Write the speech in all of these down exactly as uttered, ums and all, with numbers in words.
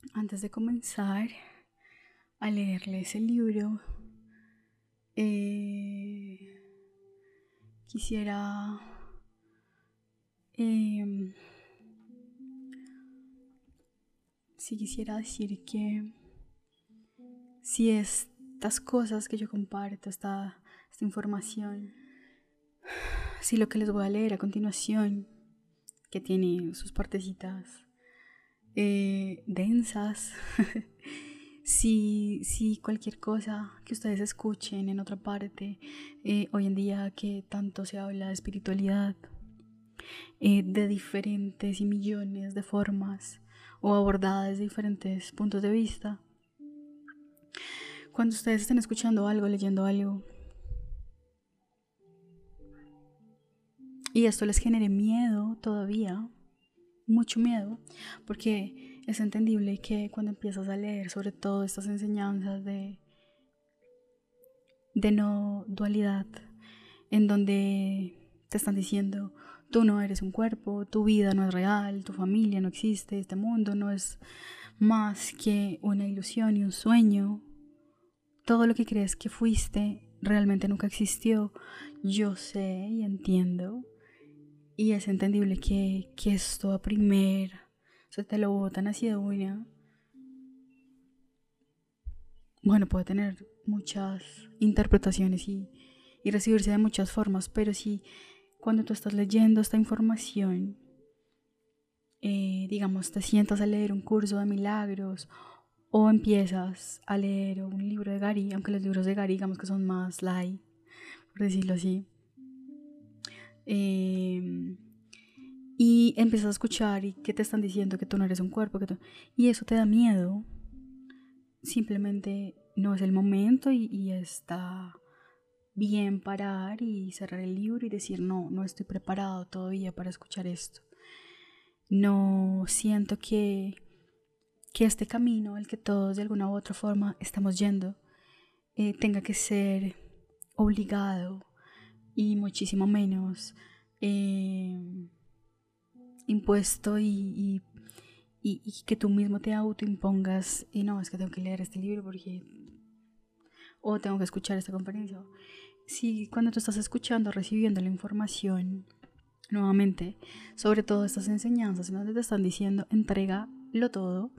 Antes de comenzar a leerles el libro, eh, quisiera eh, sí quisiera decir que si estas cosas que yo comparto, esta, esta información, si lo que les voy a leer a continuación, que tiene sus partecitas eh, densas, si, si cualquier cosa que ustedes escuchen en otra parte, eh, hoy en día que tanto se habla de espiritualidad, eh, de diferentes y millones de formas o abordadas de diferentes puntos de vista, cuando ustedes estén escuchando algo, leyendo algo, y esto les genere miedo todavía, mucho miedo, porque es entendible que cuando empiezas a leer sobre todo estas enseñanzas de, de no dualidad, en donde te están diciendo tú no eres un cuerpo, tu vida no es real, tu familia no existe, este mundo no es más que una ilusión y un sueño, todo lo que crees que fuiste realmente nunca existió. Yo sé y entiendo, y es entendible que, que esto a primer, o sea, te lo botan así de una. Bueno, puede tener muchas interpretaciones y, y recibirse de muchas formas, pero si cuando tú estás leyendo esta información, eh, digamos, te sientas a leer un curso de milagros o empiezas a leer un libro de Gary, aunque los libros de Gary digamos que son más light, por decirlo así, eh, y empiezas a escuchar y que te están diciendo que tú no eres un cuerpo, que tú, y eso te da miedo, simplemente no es el momento y, y está bien parar y cerrar el libro y decir no, no estoy preparado todavía para escuchar esto. No siento que, que este camino, el que todos de alguna u otra forma estamos yendo, eh, tenga que ser obligado y muchísimo menos eh, impuesto y, y, y, y que tú mismo te autoimpongas y no, es que tengo que leer este libro porque o tengo que escuchar esta conferencia. Si cuando tú estás escuchando, recibiendo la información nuevamente sobre todo estas enseñanzas en donde te están diciendo entrégalo todo,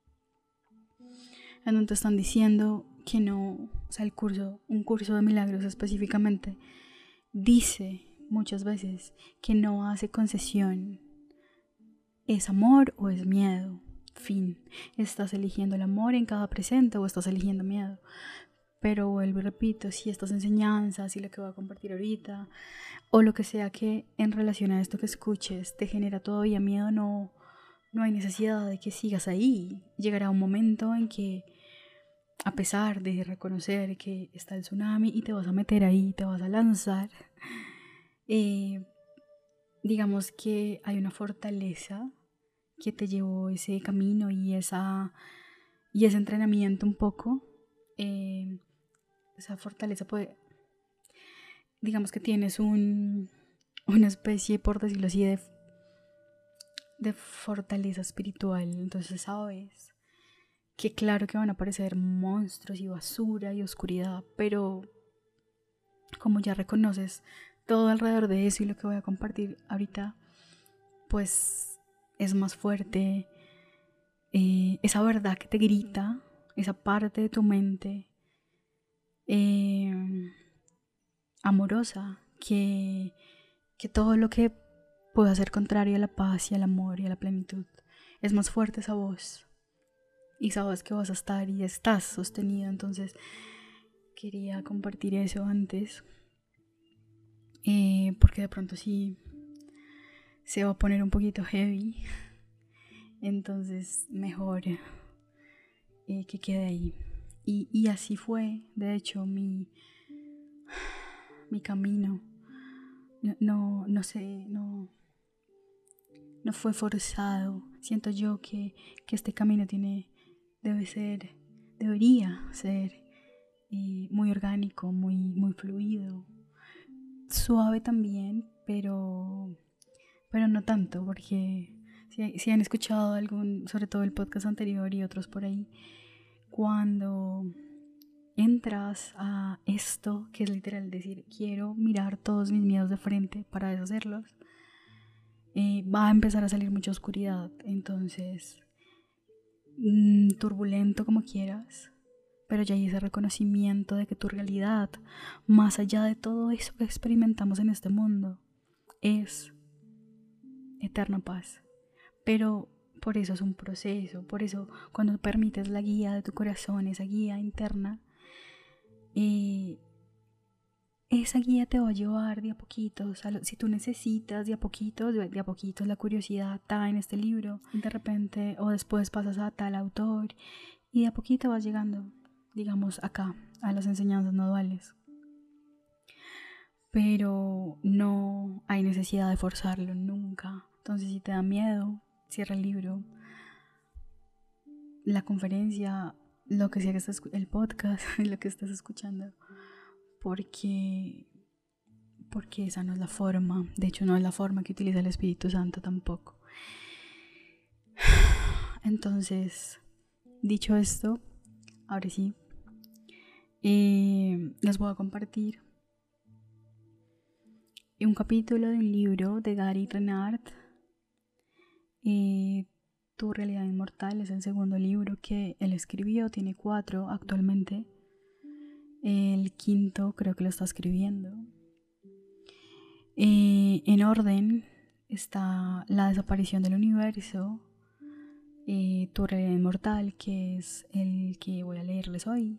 en donde te están diciendo que no, o sea, el curso, un curso de milagros específicamente, dice muchas veces que no hace concesión. ¿Es amor o es miedo? Fin. ¿Estás eligiendo el amor en cada presente o estás eligiendo miedo? Pero vuelvo y repito, si estas enseñanzas y lo que voy a compartir ahorita o lo que sea que en relación a esto que escuches te genera todavía miedo, no, no hay necesidad de que sigas ahí. Llegará un momento en que, a pesar de reconocer que está el tsunami y te vas a meter ahí, te vas a lanzar, eh, digamos que hay una fortaleza que te llevó ese camino y, esa, y ese entrenamiento un poco. Eh, esa fortaleza puede, digamos que tienes un, una especie, por decirlo así, de, de fortaleza espiritual. Entonces sabes que claro que van a aparecer monstruos y basura y oscuridad, pero como ya reconoces todo alrededor de eso y lo que voy a compartir ahorita, pues es más fuerte eh, esa verdad que te grita, esa parte de tu mente eh, amorosa que, que todo lo que pueda ser contrario a la paz y al amor y a la plenitud es más fuerte esa voz y sabes que vas a estar y estás sostenido. Entonces quería compartir eso antes eh, porque de pronto sí se va a poner un poquito heavy, entonces mejor eh, que quede ahí. Y, y así fue, de hecho, mi, mi camino. No, no, no sé, no, no fue forzado. Siento yo que, que este camino tiene, debe ser, debería ser eh, muy orgánico, muy, muy fluido, suave también, pero, pero no tanto, porque Si, si han escuchado algún, sobre todo el podcast anterior y otros por ahí, cuando entras a esto, que es literal decir, quiero mirar todos mis miedos de frente para deshacerlos, eh, va a empezar a salir mucha oscuridad. Entonces, mmm, turbulento como quieras, pero ya hay ese reconocimiento de que tu realidad, más allá de todo eso que experimentamos en este mundo, es eterna paz. Pero por eso es un proceso, por eso cuando permites la guía de tu corazón, esa guía interna, eh, esa guía te va a llevar de a poquitos, a lo, si tú necesitas de a poquitos, de, de a poquitos la curiosidad está en este libro, de repente o después pasas a tal autor y de a poquito vas llegando, digamos, acá, a las enseñanzas no duales. Pero no hay necesidad de forzarlo nunca. Entonces, si te da miedo, cierra el libro, la conferencia, lo que sea que estás, el podcast, lo que estás escuchando, porque, porque esa no es la forma. De hecho, no es la forma que utiliza el Espíritu Santo tampoco. Entonces, dicho esto, ahora sí, eh, les voy a compartir un capítulo de un libro de Gary Renard. Eh, Tu realidad inmortal es el segundo libro que él escribió, tiene cuatro actualmente. El quinto creo que lo está escribiendo. Eh, en orden está La desaparición del universo, eh, Tu realidad inmortal, que es el que voy a leerles hoy.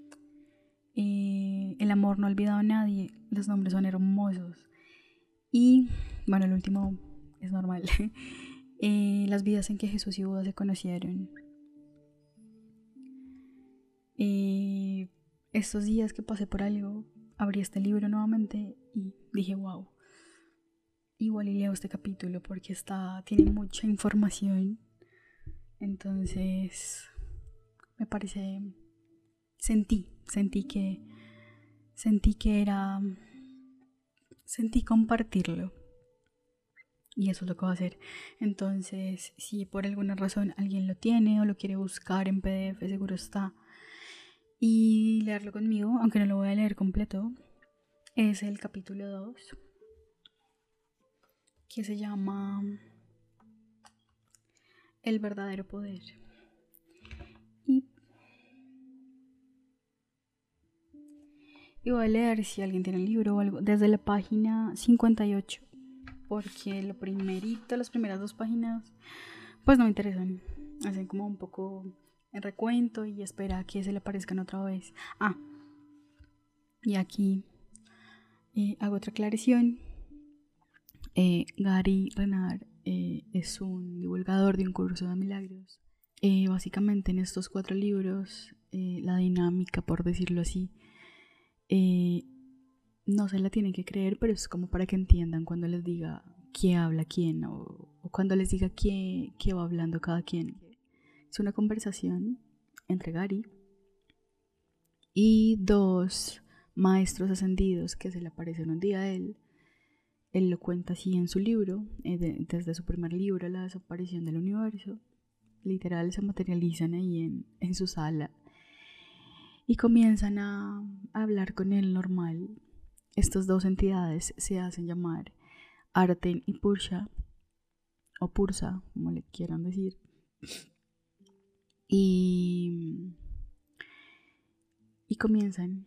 Eh, el amor no ha olvidado a nadie, los nombres son hermosos. Y bueno, el último es normal. Eh, las vidas en que Jesús y Buda se conocieron. Eh, estos días que pasé por algo, abrí este libro nuevamente y dije, wow, igual y leo este capítulo porque está, tiene mucha información. Entonces, me parece, sentí, sentí que, sentí que era, sentí compartirlo. Y eso es lo que voy a hacer. Entonces, si por alguna razón alguien lo tiene o lo quiere buscar en P D F, seguro está. Y leerlo conmigo, aunque no lo voy a leer completo, es el capítulo dos, que se llama El verdadero poder. Y, y voy a leer, si alguien tiene el libro o algo, desde la página cincuenta y ocho. Porque lo primerito, las primeras dos páginas, pues no me interesan. Hacen como un poco el recuento y espera a que se le aparezcan otra vez. Ah, y aquí eh, hago otra aclaración. Eh, Gary Renard eh, es un divulgador de un curso de milagros. Eh, básicamente en estos cuatro libros, eh, la dinámica, por decirlo así, eh, no se la tienen que creer, pero es como para que entiendan cuando les diga quién habla quién o, o cuando les diga qué, qué va hablando cada quien. Es una conversación entre Gary y dos maestros ascendidos que se le aparecen un día a él. Él lo cuenta así en su libro, eh, de, desde su primer libro, La desaparición del universo. Literal se materializan ahí en, en su sala y comienzan a, a hablar con él normal. Estas dos entidades se hacen llamar Arten y Pursa, o Pursa, como le quieran decir. Y, y comienzan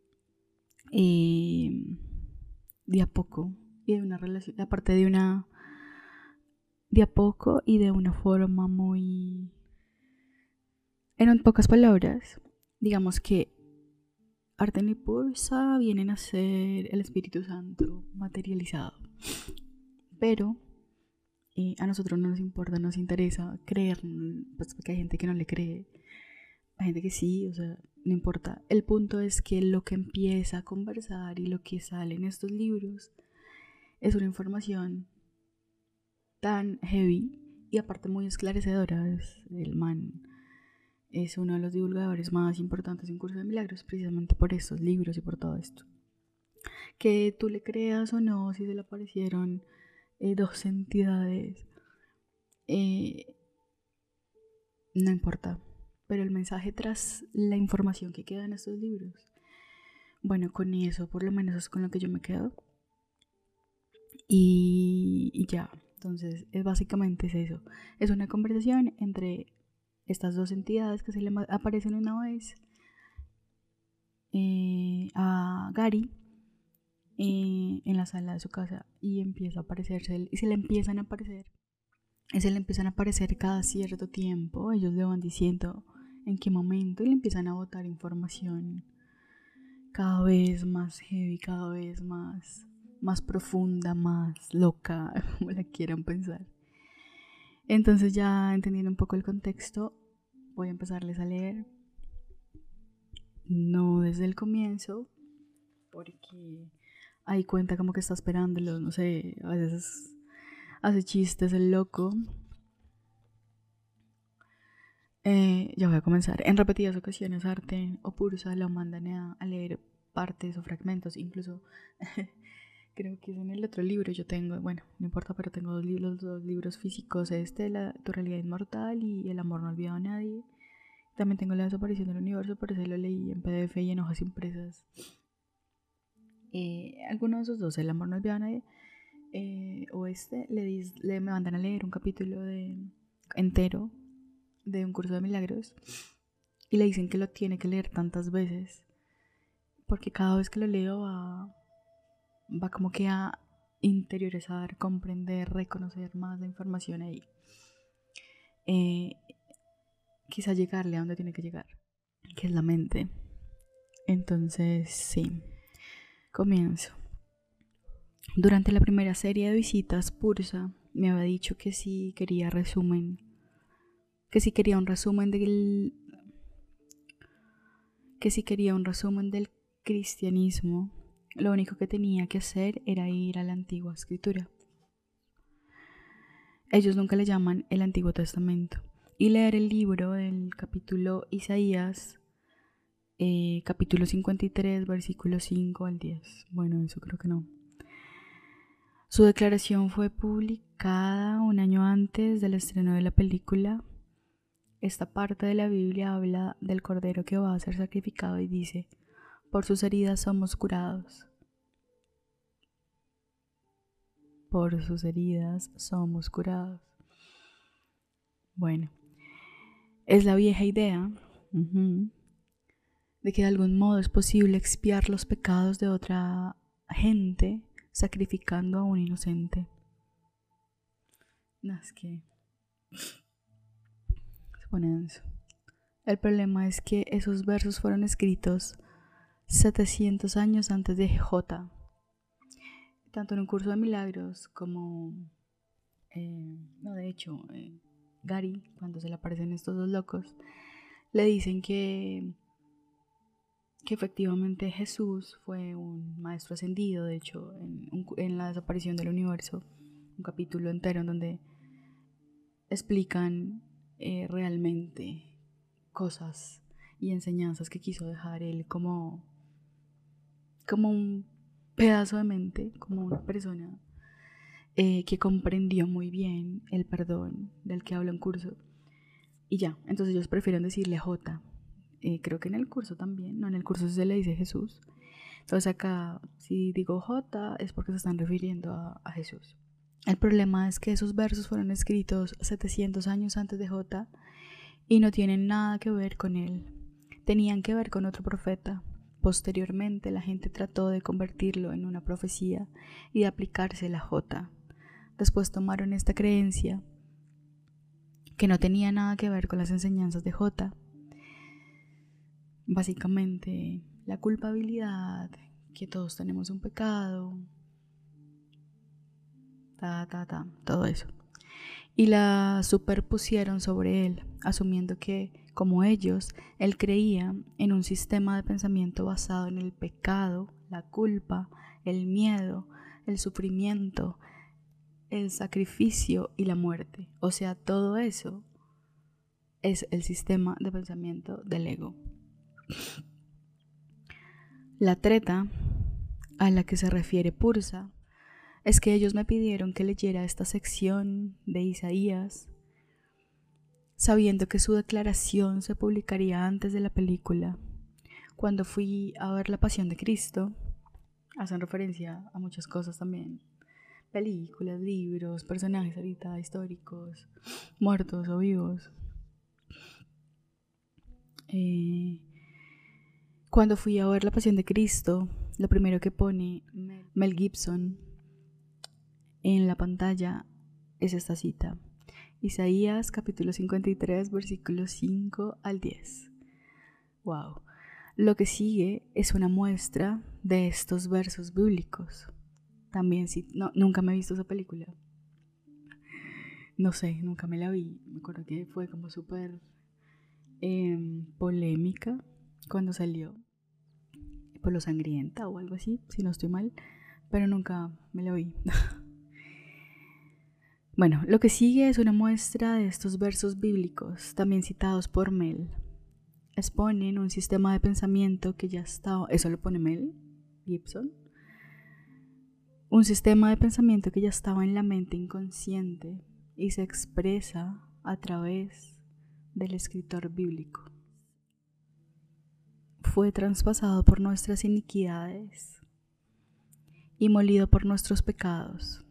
eh, de a poco y de una relación, aparte de una, de a poco y de una forma muy, en pocas palabras, digamos que Arten y Pursa vienen a ser el Espíritu Santo materializado. Pero eh, a nosotros no nos importa, nos interesa creer, pues porque hay gente que no le cree, hay gente que sí, o sea, no importa. El punto es que lo que empieza a conversar y lo que sale en estos libros es una información tan heavy y aparte muy esclarecedora. Es, el man es uno de los divulgadores más importantes en Curso de Milagros, precisamente por estos libros y por todo esto. Que tú le creas o no, si se le aparecieron eh, dos entidades Eh, no importa, pero el mensaje tras la información que queda en estos libros, bueno, con eso por lo menos es con lo que yo me quedo. Y, y ya, entonces es básicamente es eso. Es una conversación entre estas dos entidades que se le aparecen una vez eh, a Gary eh, en la sala de su casa, y empieza a aparecerse y se le empiezan a aparecer y se le empiezan a aparecer cada cierto tiempo. Ellos le van diciendo en qué momento y le empiezan a botar información cada vez más heavy, cada vez más más profunda, más loca, como la quieran pensar. Entonces, ya entendiendo un poco el contexto, voy a empezarles a leer. No desde el comienzo, porque ahí cuenta como que está esperándolo, no sé, a veces hace chistes el loco. Eh, ya voy a comenzar. En repetidas ocasiones, Arten o Pursa lo mandan a, a leer partes o fragmentos, incluso creo que es en el otro libro. Yo tengo, bueno, no importa, pero tengo dos libros, dos libros físicos: este, la, Tu realidad inmortal, y El amor no olvidado a nadie. También tengo La desaparición del universo, pero ese lo leí en P D F y en hojas impresas. Eh, alguno de esos dos, El amor no olvidado a nadie eh, o este, le, dis, le me mandan a leer un capítulo de entero de Un curso de milagros, y le dicen que lo tiene que leer tantas veces porque cada vez que lo leo va, va como que a interiorizar, comprender, reconocer más la información ahí. Eh, quizá llegarle a donde tiene que llegar, que es la mente. Entonces, sí, comienzo. Durante la primera serie de visitas, Pursa me había dicho que sí quería resumen, que sí quería un resumen del, que sí quería un resumen del cristianismo. Lo único que tenía que hacer era ir a la antigua escritura. Ellos nunca le llaman el Antiguo Testamento. Y leer el libro del capítulo Isaías, eh, capítulo cincuenta y tres, versículos cinco al diez. Bueno, eso creo que no. Su declaración fue publicada un año antes del estreno de la película. Esta parte de la Biblia habla del cordero que va a ser sacrificado y dice: por sus heridas somos curados. Por sus heridas somos curados. Bueno, es la vieja idea uh-huh, de que de algún modo es posible expiar los pecados de otra gente sacrificando a un inocente. No, es que se pone denso. El problema es que esos versos fueron escritos setecientos años antes de J. Tanto en Un curso de milagros como eh, no, de hecho eh, Gary, cuando se le aparecen estos dos locos, le dicen que que efectivamente Jesús fue un maestro ascendido. De hecho, en, en La desaparición del universo, un capítulo entero en donde explican eh, realmente cosas y enseñanzas que quiso dejar él como, como un pedazo de mente, como una persona eh, que comprendió muy bien el perdón del que habla un curso. Y ya, entonces ellos prefieren decirle J. Eh, creo que en el curso también, no, en el curso se le dice Jesús. Entonces acá, si digo J, es porque se están refiriendo a, a Jesús. El problema es que esos versos fueron escritos setecientos años antes de J y no tienen nada que ver con él. Tenían que ver con otro profeta. Posteriormente, la gente trató de convertirlo en una profecía y de aplicársela a J. Después tomaron esta creencia, que no tenía nada que ver con las enseñanzas de J. Básicamente, la culpabilidad, que todos tenemos un pecado, ta, ta, ta, todo eso. Y la superpusieron sobre él, asumiendo que, como ellos, él creía en un sistema de pensamiento basado en el pecado, la culpa, el miedo, el sufrimiento, el sacrificio y la muerte. O sea, todo eso es el sistema de pensamiento del ego. La treta a la que se refiere Pursa es que ellos me pidieron que leyera esta sección de Isaías sabiendo que su declaración se publicaría antes de la película. Cuando fui a ver La Pasión de Cristo, hacen referencia a muchas cosas también. Películas, libros, personajes ahorita históricos, muertos o vivos. Eh, cuando fui a ver La Pasión de Cristo, lo primero que pone Mel Gibson en la pantalla es esta cita. Isaías capítulo cincuenta y tres, versículos cinco al diez. Wow. Lo que sigue es una muestra de estos versos bíblicos. También, si no, nunca me he visto esa película. No sé, nunca me la vi. Me acuerdo que fue como súper eh, polémica cuando salió. Por lo sangrienta o algo así, si no estoy mal. Pero nunca me la vi. Bueno, lo que sigue es una muestra de estos versos bíblicos, también citados por Mel. Exponen un sistema de pensamiento que ya estaba, eso lo pone Mel Gibson, un sistema de pensamiento que ya estaba en la mente inconsciente y se expresa a través del escritor bíblico. Fue traspasado por nuestras iniquidades y molido por nuestros pecados.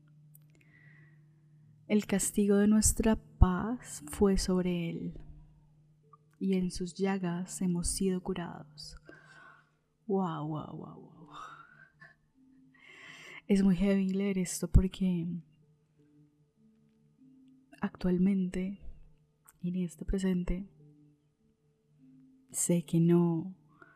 El castigo de nuestra paz fue sobre él, y en sus llagas hemos sido curados. Wow, wow, wow, wow. Es muy heavy leer esto porque actualmente, en este presente, sé que no,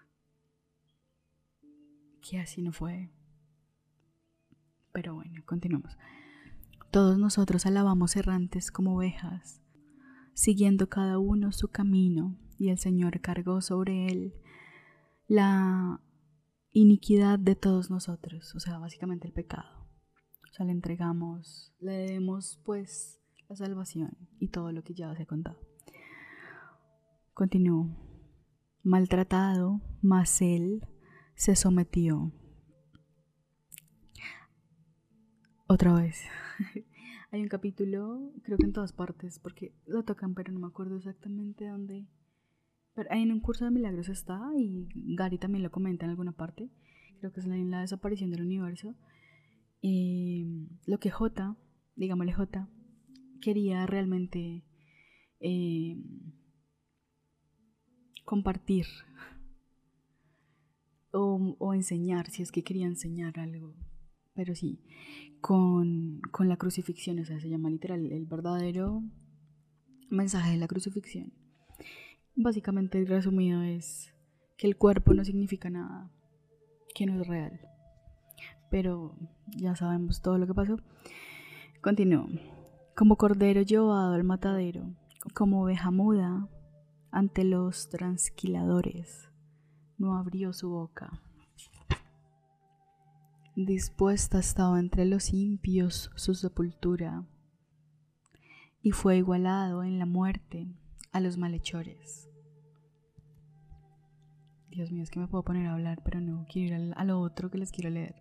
que así no fue. Pero bueno, continuamos. Todos nosotros alabamos errantes como ovejas, siguiendo cada uno su camino, y el Señor cargó sobre él la iniquidad de todos nosotros, o sea, básicamente el pecado. O sea, le entregamos, le debemos pues la salvación y todo lo que ya os he contado. Continúo. Maltratado, mas él se sometió. Otra vez. Hay un capítulo, creo que en todas partes, porque lo tocan, pero no me acuerdo exactamente dónde. Pero en un curso de milagros está, y Gary también lo comenta en alguna parte. Creo que es en la desaparición del universo. Y lo que J, digámosle J, quería realmente eh, compartir o, o enseñar, si es que quería enseñar algo. Pero sí, con, con la crucifixión, o sea, se llama literal el verdadero mensaje de la crucifixión. Básicamente, resumido, es que el cuerpo no significa nada, que no es real. Pero ya sabemos todo lo que pasó. Continúo. Como cordero llevado al matadero, como oveja muda ante los transquiladores, no abrió su boca. Dispuesta estaba entre los impíos su sepultura, y fue igualado en la muerte a los malhechores. Dios mío, es que me puedo poner a hablar, pero no, quiero ir a lo otro que les quiero leer.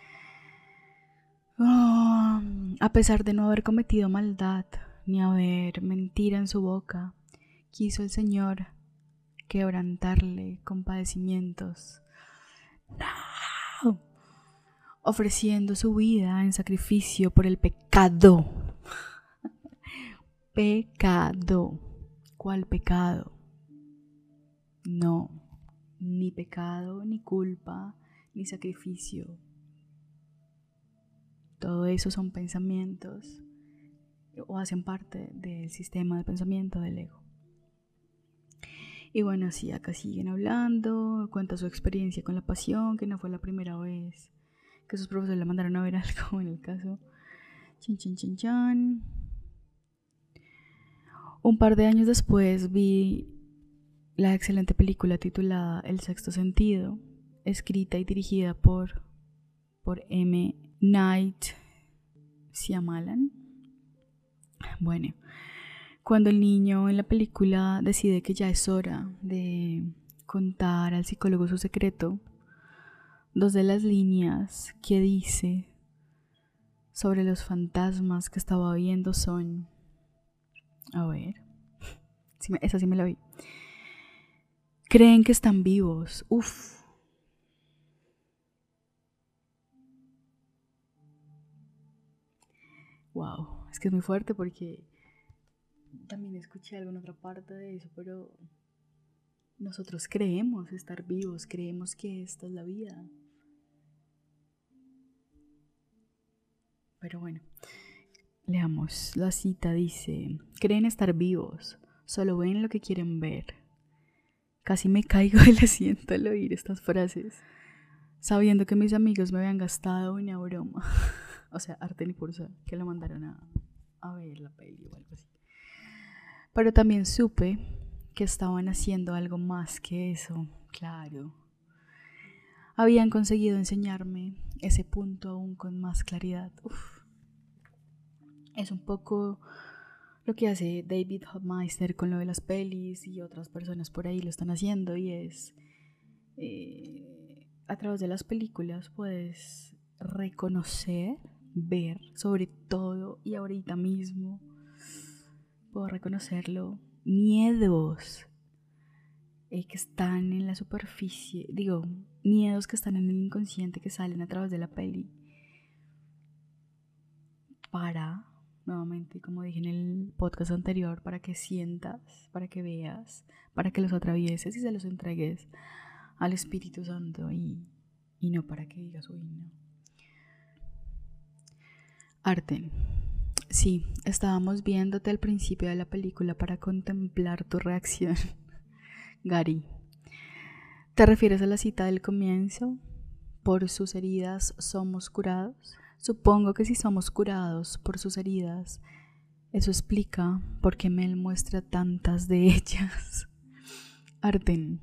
Oh, a pesar de no haber cometido maldad, ni haber mentira en su boca, quiso el Señor quebrantarle con padecimientos. No. Ofreciendo su vida en sacrificio por el pecado. Pecado. ¿Cuál pecado? No, ni pecado, ni culpa, ni sacrificio. Todo eso son pensamientos o hacen parte del sistema de pensamiento del ego. Y bueno, sí, acá siguen hablando, cuenta su experiencia con la pasión, que no fue la primera vez que sus profesores le mandaron a ver algo en el caso. Chin, chin, chin, chan. Un par de años después vi la excelente película titulada El Sexto Sentido, escrita y dirigida por, por M. Night Shyamalan. Bueno, cuando el niño en la película decide que ya es hora de contar al psicólogo su secreto, dos de las líneas que dice sobre los fantasmas que estaba viendo son, a ver, Sí me, esa sí me la vi. Creen que están vivos. Uf. Wow, es que es muy fuerte porque también escuché algo en otra parte de eso, pero nosotros creemos estar vivos, creemos que esta es la vida. Pero bueno, leamos. La cita dice, creen estar vivos, solo ven lo que quieren ver. Casi me caigo del asiento al oír estas frases, sabiendo que mis amigos me habían gastado una broma. O sea, Arten y Pursa, que lo mandaron a, a ver la peli o algo así. Pero también supe que estaban haciendo algo más que eso, claro. Habían conseguido enseñarme ese punto aún con más claridad. Uf. Es un poco lo que hace David Hofmeister con lo de las pelis y otras personas por ahí lo están haciendo, y es eh, a través de las películas puedes reconocer, ver, sobre todo y ahorita mismo puedo reconocerlo, miedos eh, que están en la superficie, digo, miedos que están en el inconsciente que salen a través de la peli para, nuevamente, como dije en el podcast anterior, para que sientas, para que veas, para que los atravieses y se los entregues al Espíritu Santo, y, y no para que digas, uy, no. Arten, sí, estábamos viéndote al principio de la película para contemplar tu reacción. Gary, ¿te refieres a la cita del comienzo? ¿Por sus heridas somos curados? Supongo que si somos curados por sus heridas, eso explica por qué Mel muestra tantas de ellas. Arten,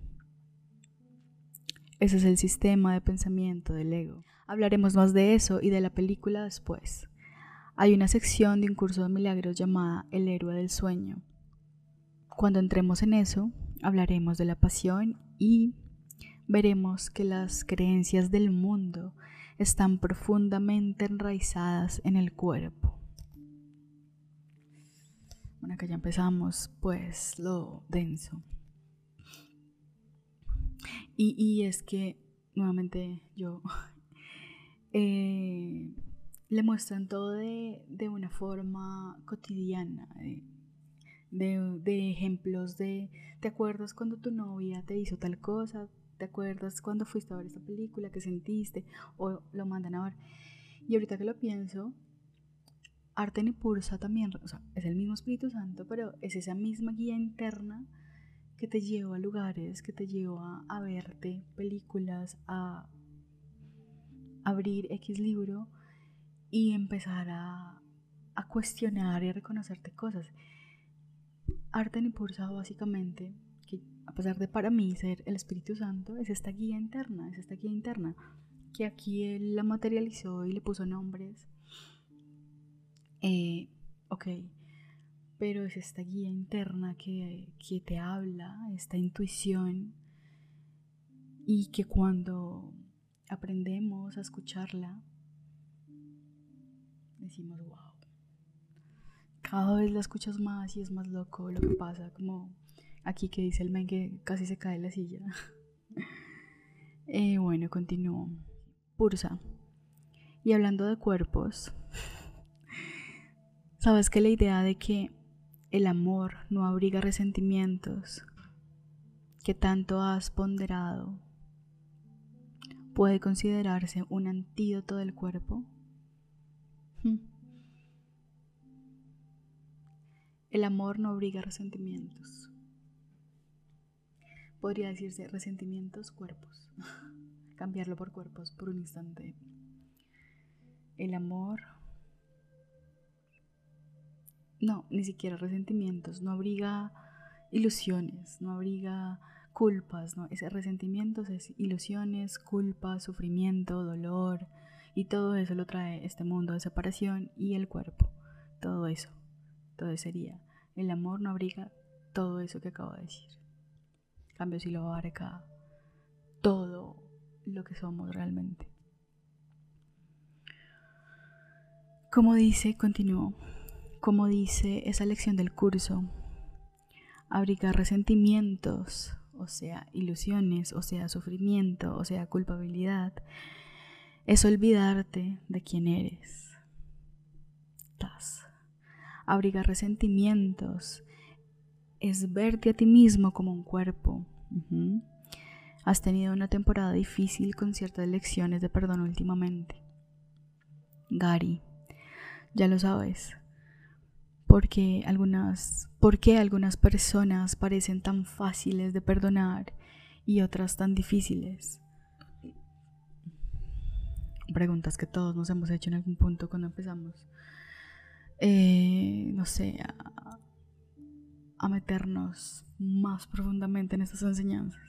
ese es el sistema de pensamiento del ego. Hablaremos más de eso y de la película después. Hay una sección de un curso de milagros llamada El héroe del sueño. Cuando entremos en eso, hablaremos de la pasión y veremos que las creencias del mundo están profundamente enraizadas en el cuerpo. Bueno, acá ya empezamos, pues, lo denso. Y, y es que, nuevamente, yo eh, le muestran todo de, de una forma cotidiana, de, de, de ejemplos de, ¿te acuerdas cuando tu novia te hizo tal cosa? ¿Te acuerdas cuando fuiste a ver esta película? ¿Qué sentiste? O lo mandan a ver. Y ahorita que lo pienso, Arten y Pursa también, o sea, es el mismo Espíritu Santo, pero es esa misma guía interna que te lleva a lugares, que te lleva a verte películas, a abrir X libro y empezar a, a cuestionar y a reconocerte cosas. Arten y Pursa, básicamente, que a pesar de para mí ser el Espíritu Santo, es esta guía interna, es esta guía interna que aquí él la materializó y le puso nombres. Eh, ok, pero es esta guía interna que, que te habla, esta intuición, y que cuando aprendemos a escucharla, decimos, wow, cada vez la escuchas más y es más loco lo que pasa, como aquí que dice el men que casi se cae de la silla. eh, bueno, continúo. Pursa. Y hablando de cuerpos, sabes que la idea de que el amor no abriga resentimientos que tanto has ponderado puede considerarse un antídoto del cuerpo. Hmm. El amor no abriga resentimientos. Podría decirse resentimientos, cuerpos. Cambiarlo por cuerpos por un instante. El amor, no, ni siquiera resentimientos, no abriga ilusiones, no abriga culpas, ¿no? Ese resentimientos es ilusiones, culpas, sufrimiento, dolor, y todo eso lo trae este mundo de separación y el cuerpo. Todo eso, todo eso sería. El amor no abriga todo eso que acabo de decir. En cambio, si lo abarca todo lo que somos realmente. Como dice, continúo, como dice esa lección del curso, Abrigar resentimientos, o sea, ilusiones, o sea, sufrimiento, o sea, culpabilidad, es olvidarte de quién eres. Tas. Abrigar resentimientos es verte a ti mismo como un cuerpo. Uh-huh. Has tenido una temporada difícil con ciertas lecciones de perdón últimamente. Gary, ya lo sabes. Porque algunas, ¿Por qué algunas personas parecen tan fáciles de perdonar y otras tan difíciles? Preguntas que todos nos hemos hecho en algún punto cuando empezamos, eh, no sé, a, a meternos más profundamente en estas enseñanzas.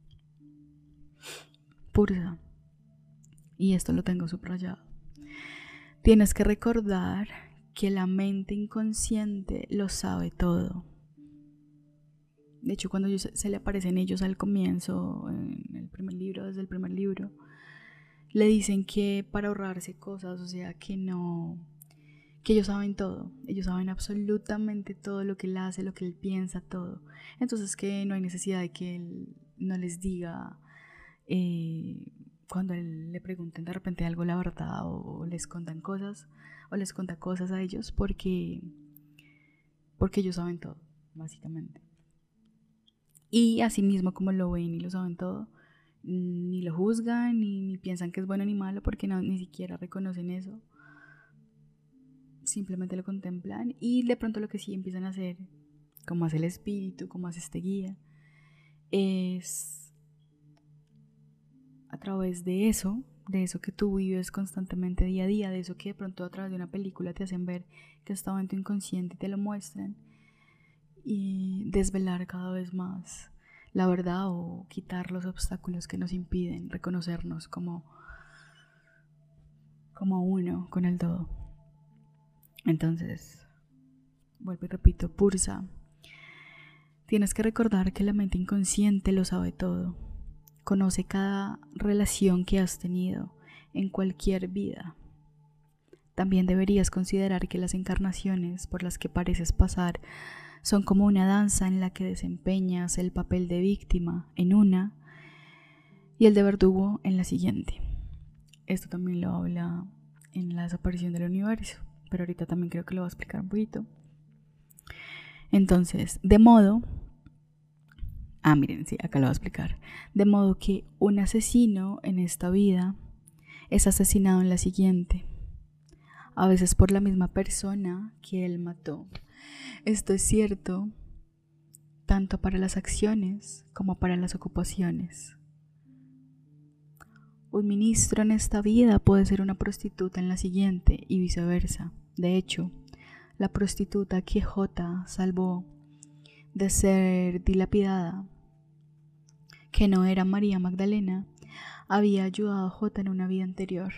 Pursa, y esto lo tengo subrayado, tienes que recordar que la mente inconsciente lo sabe todo. De hecho, cuando ellos, se le aparecen ellos al comienzo, en el primer libro, desde el primer libro, le dicen que para ahorrarse cosas, o sea, que no, que ellos saben todo, ellos saben absolutamente todo lo que él hace, lo que él piensa, todo. Entonces que no hay necesidad de que él no les diga, eh, cuando él le pregunten de repente algo la verdad, o les contan cosas, o les cuenta cosas a ellos, porque, porque ellos saben todo, básicamente. Y así mismo como lo ven y lo saben todo, ni lo juzgan, ni, ni piensan que es bueno ni malo, porque no, ni siquiera reconocen eso. Simplemente lo contemplan, y de pronto lo que sí empiezan a hacer, como hace el espíritu, como hace este guía, es a través de eso, de eso que tú vives constantemente día a día, de eso que de pronto a través de una película te hacen ver que estaba en tu inconsciente y te lo muestran, y desvelar cada vez más la verdad, o quitar los obstáculos que nos impiden reconocernos como, como uno con el todo. Entonces, vuelvo y repito, Pursa, tienes que recordar que la mente inconsciente lo sabe todo. Conoce cada relación que has tenido en cualquier vida. También deberías considerar que las encarnaciones por las que pareces pasar son como una danza en la que desempeñas el papel de víctima en una y el de verdugo en la siguiente. Esto también lo habla en la desaparición del universo, pero ahorita también creo que lo voy a explicar un poquito. Entonces, de modo... Ah, miren, sí, acá lo voy a explicar. De modo que un asesino en esta vida es asesinado en la siguiente, a veces por la misma persona que él mató. Esto es cierto tanto para las acciones como para las ocupaciones. Un ministro en esta vida puede ser una prostituta en la siguiente y viceversa. De hecho, la prostituta que J salvó de ser dilapidada, que no era María Magdalena, había ayudado a J en una vida anterior.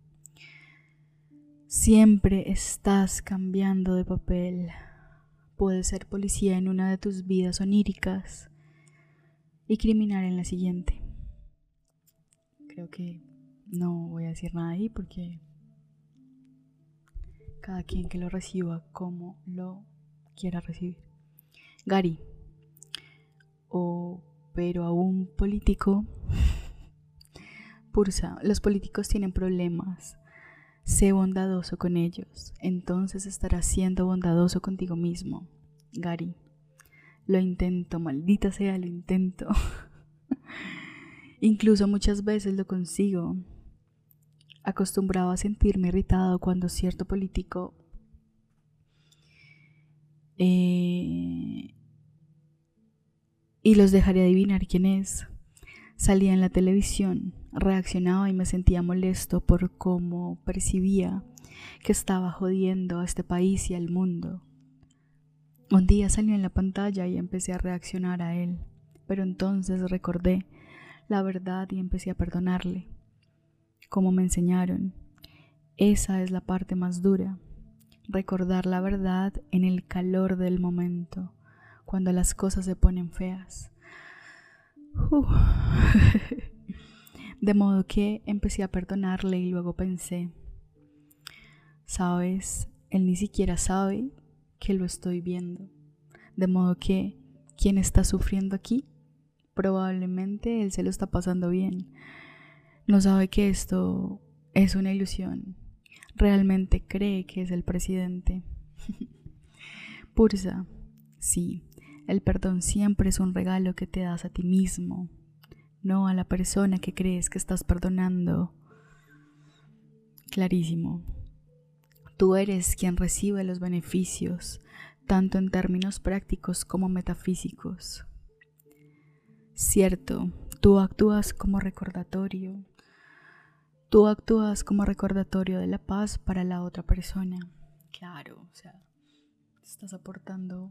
Siempre estás cambiando de papel. Puedes ser policía en una de tus vidas oníricas y criminal en la siguiente. Creo que no voy a decir nada ahí, porque cada quien que lo reciba como lo quiera recibir. Gary, o pero a un político, Pursa, los políticos tienen problemas. Sé bondadoso con ellos, entonces estarás siendo bondadoso contigo mismo. Gary, lo intento, maldita sea, lo intento. Incluso muchas veces lo consigo. Acostumbrado a sentirme irritado cuando cierto político eh, y los dejaré adivinar quién es. Salía en la televisión, reaccionaba y me sentía molesto por cómo percibía que estaba jodiendo a este país y al mundo. Un día salió en la pantalla y empecé a reaccionar a él, pero entonces recordé la verdad y empecé a perdonarle. Como me enseñaron, esa es la parte más dura, recordar la verdad en el calor del momento, cuando las cosas se ponen feas. Uh. De modo que empecé a perdonarle y luego pensé, sabes, él ni siquiera sabe que lo estoy viendo. De modo que ¿quién está sufriendo aquí? Probablemente él se lo está pasando bien. No sabe que esto es una ilusión. Realmente cree que es el presidente. Pursa, sí, el perdón siempre es un regalo que te das a ti mismo, no a la persona que crees que estás perdonando. Clarísimo. Tú eres quien recibe los beneficios, tanto en términos prácticos como metafísicos. Cierto, tú actúas como recordatorio. Tú actúas como recordatorio de la paz para la otra persona. Claro, o sea, estás aportando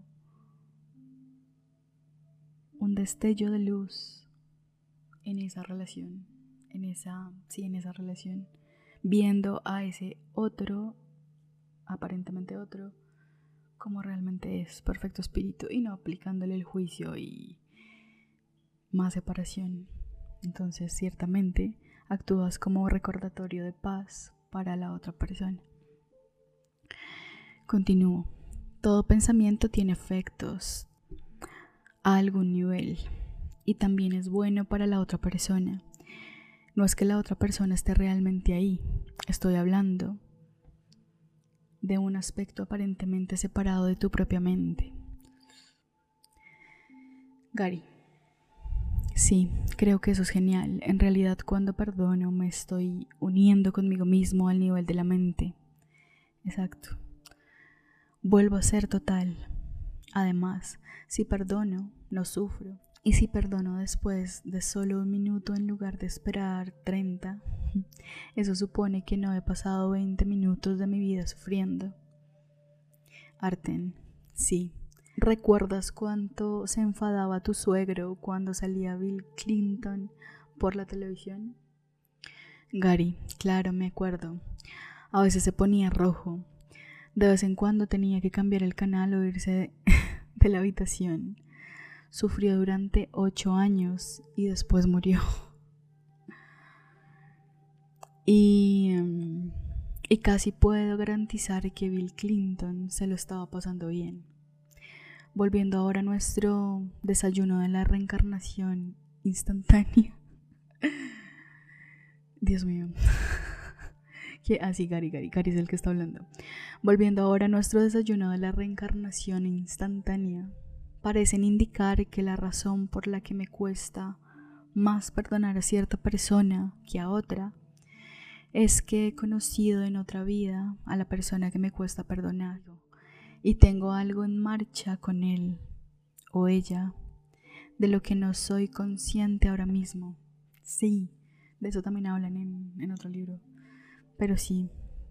un destello de luz en esa relación, en esa, sí, en esa relación, viendo a ese otro, aparentemente otro, como realmente es, perfecto espíritu, y no aplicándole el juicio y más separación. Entonces, ciertamente, actúas como recordatorio de paz para la otra persona. Continúo. Todo pensamiento tiene efectos a algún nivel y también es bueno para la otra persona. No es que la otra persona esté realmente ahí. Estoy hablando de un aspecto aparentemente separado de tu propia mente. Gary. Sí, creo que eso es genial. En realidad, cuando perdono, me estoy uniendo conmigo mismo al nivel de la mente. Exacto. Vuelvo a ser total. Además, si perdono, no sufro. Y si perdono después de solo un minuto en lugar de esperar treinta, eso supone que no he pasado veinte minutos de mi vida sufriendo. Arten, sí. ¿Recuerdas cuánto se enfadaba tu suegro cuando salía Bill Clinton por la televisión? Gary, claro, me acuerdo. A veces se ponía rojo. De vez en cuando tenía que cambiar el canal o irse de, de la habitación. Sufrió durante ocho años y después murió. Y, um, y casi puedo garantizar que Bill Clinton se lo estaba pasando bien. Volviendo ahora a nuestro desayuno de la reencarnación instantánea. Dios mío. Que así, ah, Gary, Gary, Gary es el que está hablando. Volviendo ahora a nuestro desayuno de la reencarnación instantánea. Parecen indicar que la razón por la que me cuesta más perdonar a cierta persona que a otra es que he conocido en otra vida a la persona que me cuesta perdonar. Y tengo algo en marcha con él o ella de lo que no soy consciente ahora mismo. Sí, de eso también hablan en, en otro libro. Pero sí.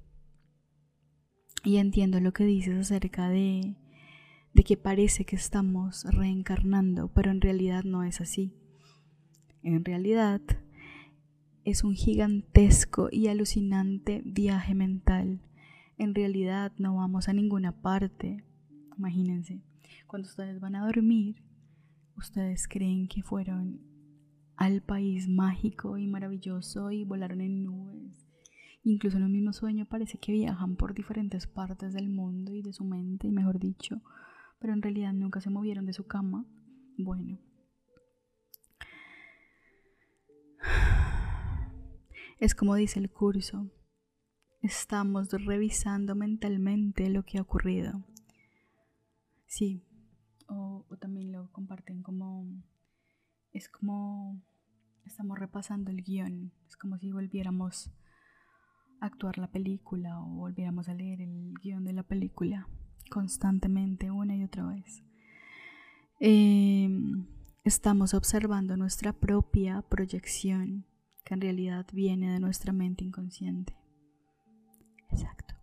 Y entiendo lo que dices acerca de, de que parece que estamos reencarnando, pero en realidad no es así. En realidad es un gigantesco y alucinante viaje mental. En realidad no vamos a ninguna parte. Imagínense, cuando ustedes van a dormir, ustedes creen que fueron al país mágico y maravilloso y volaron en nubes. Incluso en un mismo sueño parece que viajan por diferentes partes del mundo y de su mente, mejor dicho, pero en realidad nunca se movieron de su cama. Bueno, es como dice el curso. Estamos revisando mentalmente lo que ha ocurrido. Sí, o, o también lo comparten como, es como estamos repasando el guión, es como si volviéramos a actuar la película o volviéramos a leer el guión de la película constantemente una y otra vez. Eh, estamos observando nuestra propia proyección, que en realidad viene de nuestra mente inconsciente. Exacto.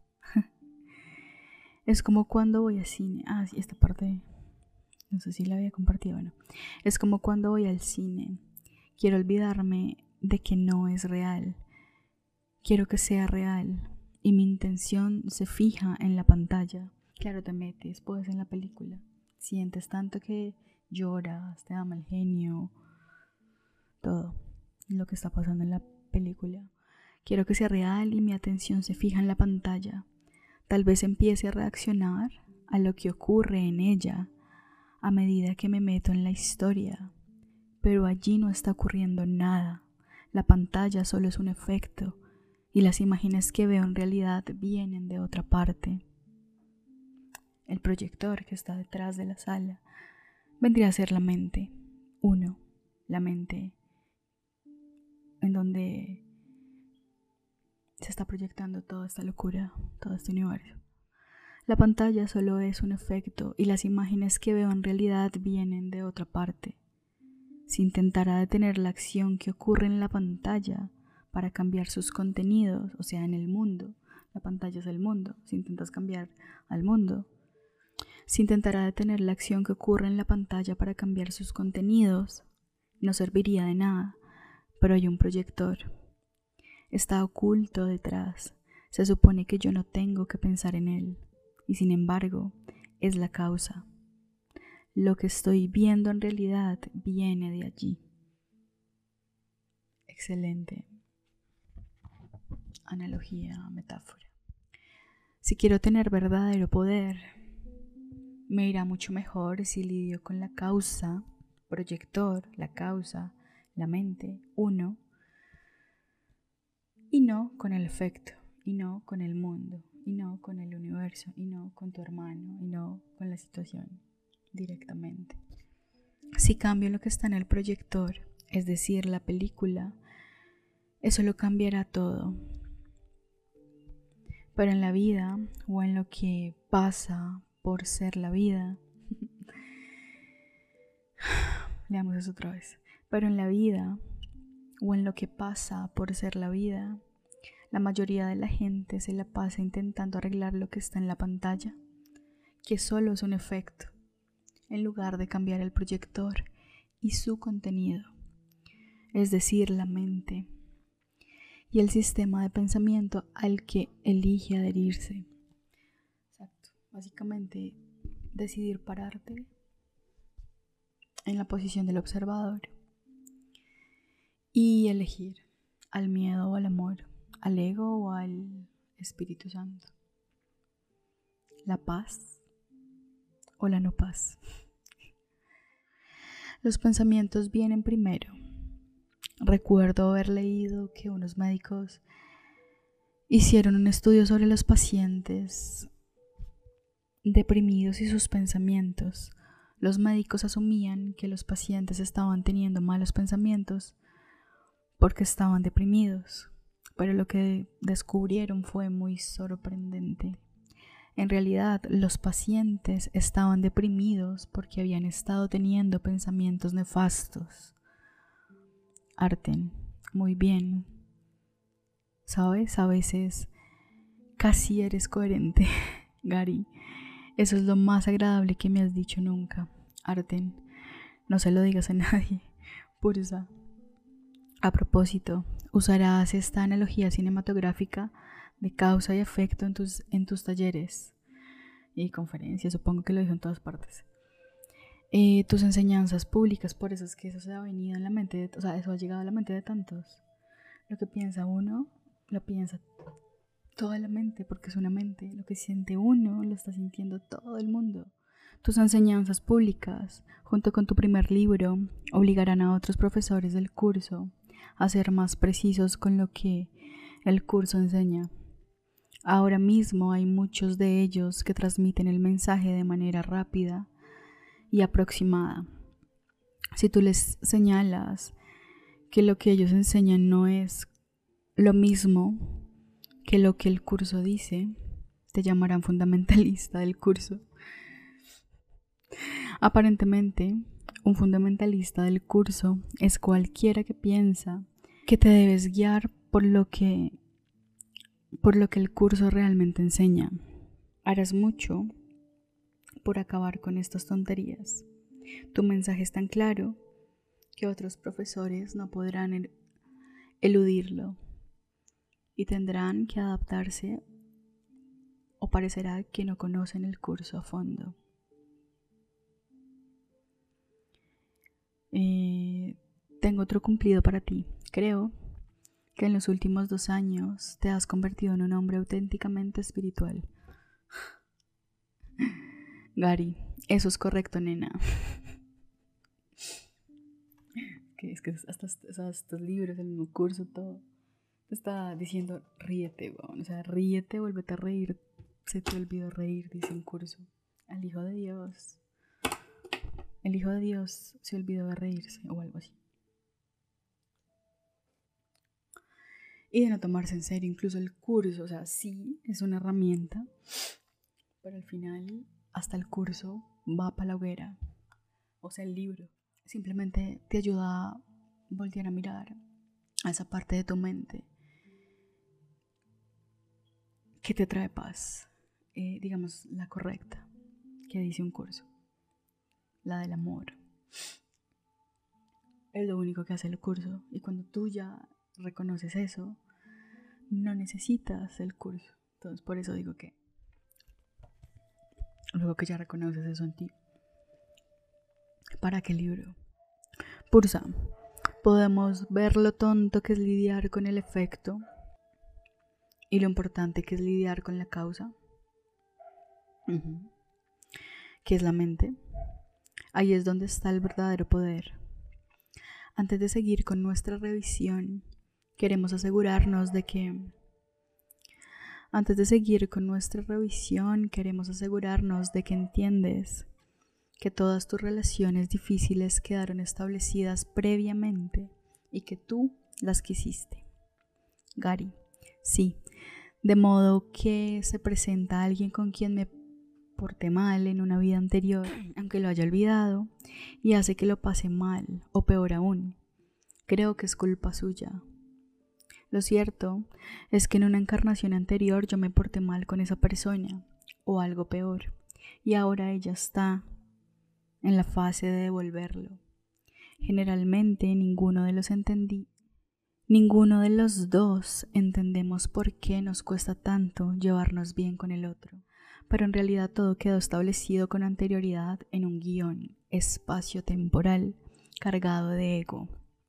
Es como cuando voy al cine. Ah, sí, esta parte no sé si la había compartido. Bueno, es como cuando voy al cine. Quiero olvidarme de que no es real. Quiero que sea real. Y mi intención se fija en la pantalla. Claro, te metes pues en la película. Sientes tanto que lloras, te da mal genio. Todo lo que está pasando en la película. Quiero que sea real y mi atención se fija en la pantalla. Tal vez empiece a reaccionar a lo que ocurre en ella, a medida que me meto en la historia, pero allí no está ocurriendo nada. La pantalla solo es un efecto y las imágenes que veo en realidad vienen de otra parte. El proyector que está detrás de la sala vendría a ser la mente. Uno, la mente en donde se está proyectando toda esta locura, todo este universo. La pantalla solo es un efecto y las imágenes que veo en realidad vienen de otra parte. Si intentara detener la acción que ocurre en la pantalla para cambiar sus contenidos, o sea, en el mundo, la pantalla es el mundo, si intentas cambiar al mundo, si intentara detener la acción que ocurre en la pantalla para cambiar sus contenidos, no serviría de nada, pero hay un proyector. Está oculto detrás. Se supone que yo no tengo que pensar en él, y sin embargo, es la causa. Lo que estoy viendo en realidad viene de allí. Excelente analogía, metáfora. Si quiero tener verdadero poder, me irá mucho mejor si lidio con la causa, proyector, la causa, la mente, uno, y no con el efecto, y no con el mundo, y no con el universo, y no con tu hermano, y no con la situación directamente. Si cambio lo que está en el proyector, es decir, la película, eso lo cambiará todo. Pero en la vida, o en lo que pasa por ser la vida, leamos eso otra vez, pero en la vida, o en lo que pasa por ser la vida, la mayoría de la gente se la pasa intentando arreglar lo que está en la pantalla, que solo es un efecto, en lugar de cambiar el proyector y su contenido, es decir, la mente y el sistema de pensamiento al que elige adherirse. Exacto. Básicamente, decidir pararte en la posición del observador y elegir al miedo o al amor, al ego o al Espíritu Santo, la paz o la no paz. Los pensamientos vienen primero. Recuerdo haber leído que unos médicos hicieron un estudio sobre los pacientes deprimidos y sus pensamientos. Los médicos asumían que los pacientes estaban teniendo malos pensamientos porque estaban deprimidos, pero lo que descubrieron fue muy sorprendente. En realidad, los pacientes estaban deprimidos porque habían estado teniendo pensamientos nefastos. Arten, muy bien. ¿Sabes? A veces casi eres coherente, Gary. Eso es lo más agradable que me has dicho nunca. Arten, no se lo digas a nadie. Pursa. A propósito, usarás esta analogía cinematográfica de causa y efecto en tus, en tus talleres y conferencias, supongo que lo dijo en todas partes. Eh, tus enseñanzas públicas, por eso es que eso se ha venido en la mente, de, o sea, eso ha llegado a la mente de tantos. Lo que piensa uno, lo piensa toda la mente, porque es una mente. Lo que siente uno, lo está sintiendo todo el mundo. Tus enseñanzas públicas, junto con tu primer libro, obligarán a otros profesores del curso a ser más precisos con lo que el curso enseña. Ahora mismo hay muchos de ellos que transmiten el mensaje de manera rápida y aproximada. Si tú les señalas que lo que ellos enseñan no es lo mismo que lo que el curso dice, te llamarán fundamentalista del curso. Aparentemente, un fundamentalista del curso es cualquiera que piensa que te debes guiar por lo que, por lo que el curso realmente enseña. Harás mucho por acabar con estas tonterías. Tu mensaje es tan claro que otros profesores no podrán el- eludirlo y tendrán que adaptarse, o parecerá que no conocen el curso a fondo. Eh, tengo otro cumplido para ti. Creo que en los últimos dos años te has convertido en un hombre auténticamente espiritual. Gary, Eso es correcto, nena. Que es que hasta, hasta estos libros, el mismo curso, todo te está diciendo ríete, weón. O sea, ríete, vuélvete a reír. Se te olvidó reír, dice un curso. Al Hijo de Dios. El Hijo de Dios se olvidó de reírse o algo así. Y de no tomarse en serio incluso el curso. O sea, sí, es una herramienta, pero al final hasta el curso va para la hoguera. O sea, el libro simplemente te ayuda a voltear a mirar a esa parte de tu mente que te trae paz, eh, digamos la correcta, que dice un curso, la del amor. Es lo único que hace el curso, y cuando tú ya reconoces eso, no necesitas el curso. Entonces por eso digo que luego que ya reconoces eso en ti, ¿para qué libro? Pursa, podemos ver lo tonto que es lidiar con el efecto y lo importante que es lidiar con la causa, uh-huh. que es la mente. Ahí es donde está el verdadero poder. Antes de seguir con nuestra revisión, queremos asegurarnos de que Antes de seguir con nuestra revisión, queremos asegurarnos de que entiendes que todas tus relaciones difíciles quedaron establecidas previamente y que tú las quisiste. Gary, sí, de modo que se presenta alguien con quien me porté mal en una vida anterior, aunque lo haya olvidado, y hace que lo pase mal, o peor aún, creo que es culpa suya. Lo cierto es que en una encarnación anterior yo me porté mal con esa persona, o algo peor, y ahora ella está en la fase de devolverlo. Generalmente ninguno de los entendí. Ninguno de los dos entendemos por qué nos cuesta tanto llevarnos bien con el otro, pero en realidad todo quedó establecido con anterioridad en un guión espacio-temporal cargado de ego,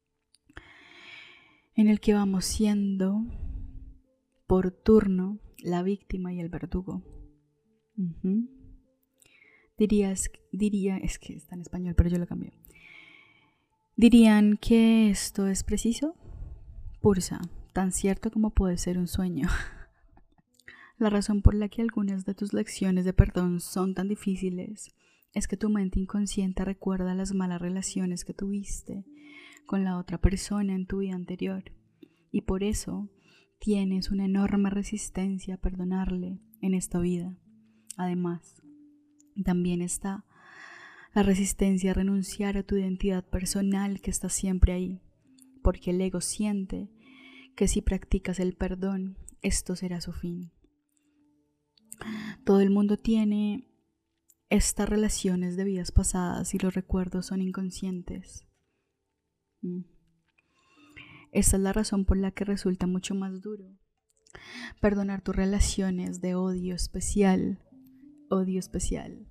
en el que vamos siendo por turno la víctima y el verdugo. Uh-huh. Dirías, diría, es que está en español, pero yo lo cambié. ¿Dirían que esto es preciso? Pursa, tan cierto como puede ser un sueño. La razón por la que algunas de tus lecciones de perdón son tan difíciles es que tu mente inconsciente recuerda las malas relaciones que tuviste con la otra persona en tu vida anterior, y por eso tienes una enorme resistencia a perdonarle en esta vida. Además, también está la resistencia a renunciar a tu identidad personal que está siempre ahí, porque el ego siente que si practicas el perdón, esto será su fin. Todo el mundo tiene estas relaciones de vidas pasadas y los recuerdos son inconscientes. Esta es la razón por la que resulta mucho más duro perdonar tus relaciones de odio especial, odio especial,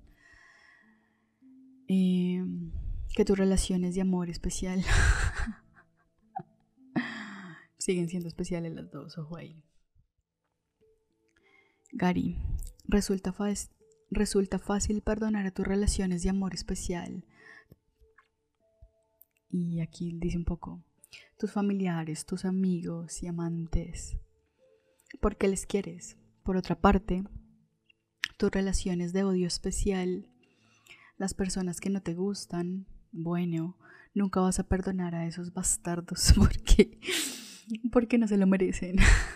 eh, que tus relaciones de amor especial. Siguen siendo especiales las dos, ojo ahí. Gary, resulta, resulta fácil perdonar a tus relaciones de amor especial. Y aquí dice un poco, tus familiares, tus amigos y amantes, porque les quieres. Por otra parte, tus relaciones de odio especial, las personas que no te gustan, bueno, nunca vas a perdonar a esos bastardos porque, porque no se lo merecen.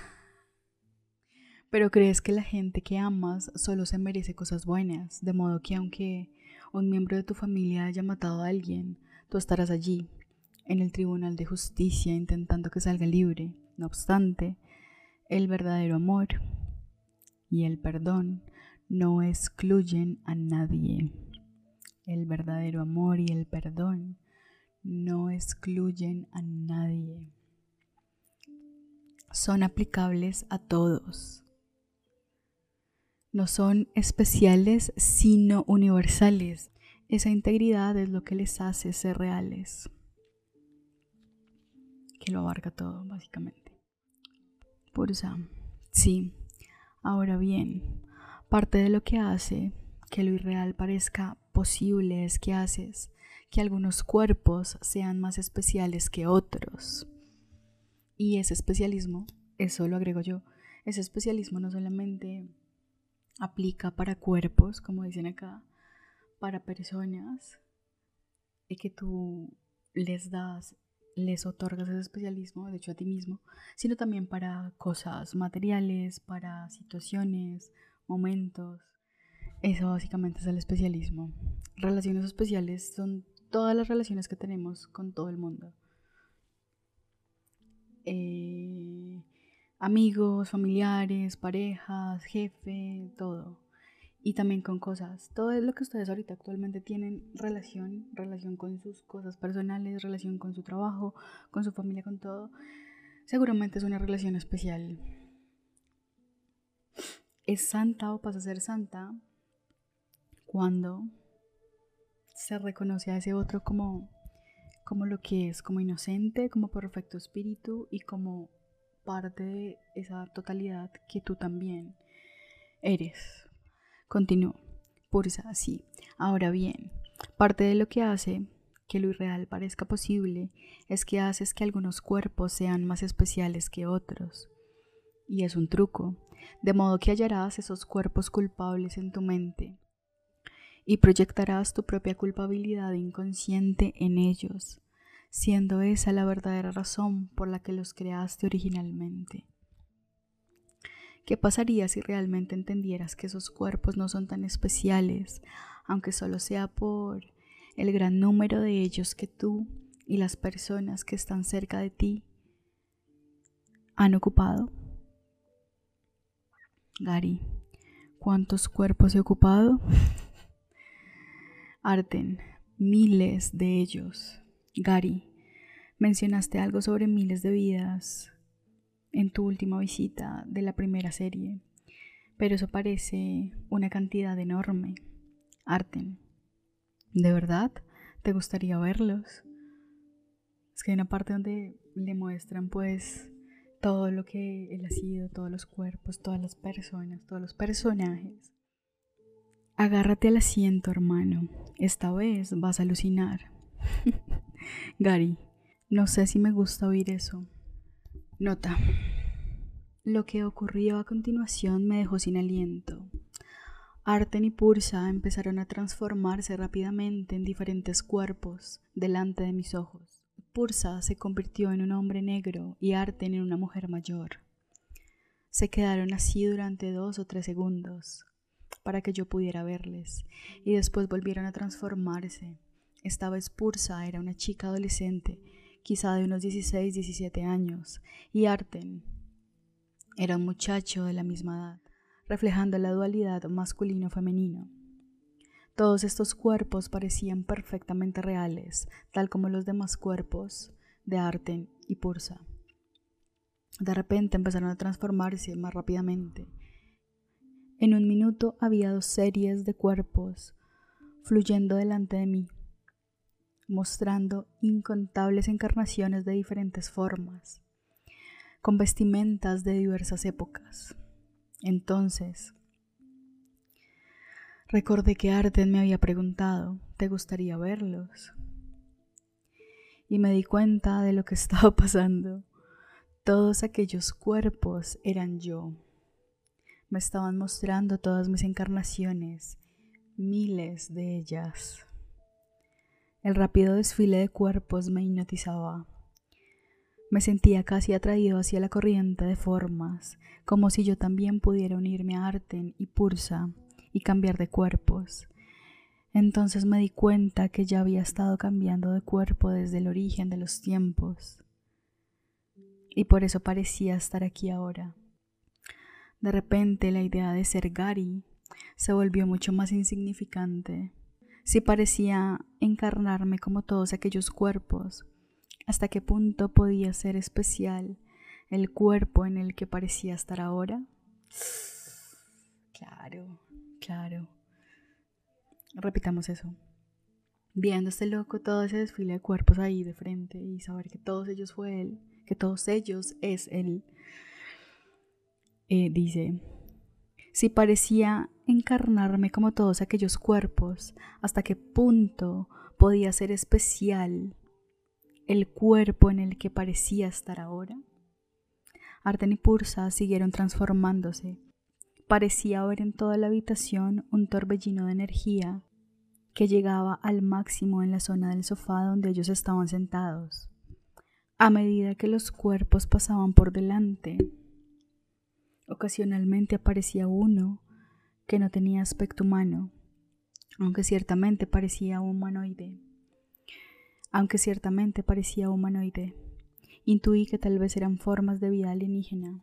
Pero crees que la gente que amas solo se merece cosas buenas, de modo que aunque un miembro de tu familia haya matado a alguien, tú estarás allí, en el tribunal de justicia, intentando que salga libre. No obstante, el verdadero amor y el perdón no excluyen a nadie. El verdadero amor y el perdón no excluyen a nadie. Son aplicables a todos. No son especiales, sino universales. Esa integridad es lo que les hace ser reales, que lo abarca todo, básicamente. Pursa, sí. Ahora bien, parte de lo que hace que lo irreal parezca posible es que haces que algunos cuerpos sean más especiales que otros. Y ese especialismo, eso lo agrego yo, ese especialismo no solamente aplica para cuerpos, como dicen acá, para personas, y que tú les das, les otorgas ese especialismo, de hecho a ti mismo, sino también para cosas materiales, para situaciones, momentos. Eso básicamente es el especialismo. Relaciones especiales son todas las relaciones que tenemos con todo el mundo. Eh, amigos, familiares, parejas, jefe, todo. Y también con cosas. Todo es lo que ustedes ahorita actualmente tienen relación, relación con sus cosas personales, relación con su trabajo, con su familia, con todo. Seguramente es una relación especial. Es santa o pasa a ser santa cuando se reconoce a ese otro como, como lo que es, como inocente, como perfecto espíritu y como parte de esa totalidad que tú también eres. Continúo. Pursa, sí. Ahora bien, parte de lo que hace que lo irreal parezca posible es que haces que algunos cuerpos sean más especiales que otros. Y es un truco, de modo que hallarás esos cuerpos culpables en tu mente y proyectarás tu propia culpabilidad inconsciente en ellos, siendo esa la verdadera razón por la que los creaste originalmente. ¿Qué pasaría si realmente entendieras que esos cuerpos no son tan especiales, aunque solo sea por el gran número de ellos que tú y las personas que están cerca de ti han ocupado? Gary, ¿cuántos cuerpos he ocupado? Arten, miles de ellos. Gary, mencionaste algo sobre miles de vidas en tu última visita de la primera serie, pero eso parece una cantidad enorme. Arten, ¿de verdad te gustaría verlos? Es que hay una parte donde le muestran pues todo lo que él ha sido, todos los cuerpos, todas las personas, todos los personajes. Agárrate al asiento, hermano. Esta vez vas a alucinar. Gary, no sé si me gusta oír eso. Nota. Lo que ocurrió a continuación me dejó sin aliento. Arten y Pursa empezaron a transformarse rápidamente en diferentes cuerpos delante de mis ojos. Pursa se convirtió en un hombre negro y Arten en una mujer mayor. Se quedaron así durante dos o tres segundos para que yo pudiera verles y después volvieron a transformarse. Esta vez Pursa era una chica adolescente, quizá de unos dieciséis, diecisiete años, y Arten era un muchacho de la misma edad, reflejando la dualidad masculino-femenino. Todos estos cuerpos parecían perfectamente reales, tal como los demás cuerpos de Arten y Pursa. De repente empezaron a transformarse más rápidamente. En un minuto había dos series de cuerpos fluyendo delante de mí, mostrando incontables encarnaciones de diferentes formas, con vestimentas de diversas épocas. Entonces, recordé que Arten me había preguntado, ¿te gustaría verlos? Y me di cuenta de lo que estaba pasando. Todos aquellos cuerpos eran yo. Me estaban mostrando todas mis encarnaciones, miles de ellas. El rápido desfile de cuerpos me hipnotizaba. Me sentía casi atraído hacia la corriente de formas, como si yo también pudiera unirme a Arten y Pursa y cambiar de cuerpos. Entonces me di cuenta que ya había estado cambiando de cuerpo desde el origen de los tiempos, y por eso parecía estar aquí ahora. De repente la idea de ser Gary se volvió mucho más insignificante. Si parecía encarnarme como todos aquellos cuerpos, ¿hasta qué punto podía ser especial el cuerpo en el que parecía estar ahora? Claro, claro. Repitamos eso. Viendo a este loco todo ese desfile de cuerpos ahí de frente y saber que todos ellos fue él, que todos ellos es él, eh, dice, Si parecía encarnarme como todos aquellos cuerpos, ¿hasta qué punto podía ser especial el cuerpo en el que parecía estar ahora? Arten y Pursa siguieron transformándose. Parecía haber en toda la habitación un torbellino de energía que llegaba al máximo en la zona del sofá donde ellos estaban sentados. A medida que los cuerpos pasaban por delante, ocasionalmente aparecía uno que no tenía aspecto humano, aunque ciertamente parecía humanoide. Aunque ciertamente parecía humanoide, intuí que tal vez eran formas de vida alienígena.